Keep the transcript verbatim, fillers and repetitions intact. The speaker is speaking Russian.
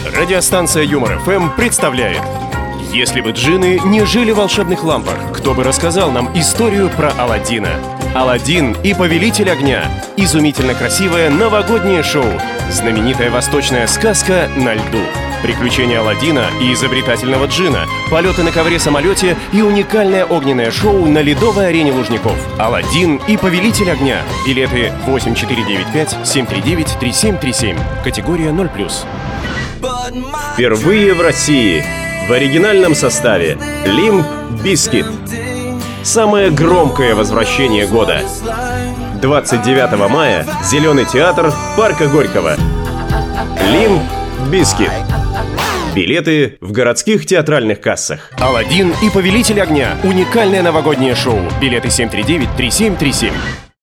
Радиостанция Юмор эф эм представляет: если бы джинны не жили в волшебных лампах, кто бы рассказал нам историю про Аладдина? Аладдин и Повелитель огня. Изумительно красивое новогоднее шоу. Знаменитая восточная сказка на льду. Приключения Аладдина и изобретательного джинна. Полеты на ковре-самолете и уникальное огненное шоу на ледовой арене Лужников. Аладдин и Повелитель огня. Билеты восемь четыре девять пять семь три девять три семь три семь. Категория ноль плюс. Впервые в России. В оригинальном составе Лимп Бизкит. Самое громкое возвращение года. двадцать девятого мая. Зеленый театр Парка Горького. Лимп Бизкит. Билеты в городских театральных кассах. Аладдин и Повелитель огня. Уникальное новогоднее шоу. Билеты семь три девять три семь три семь.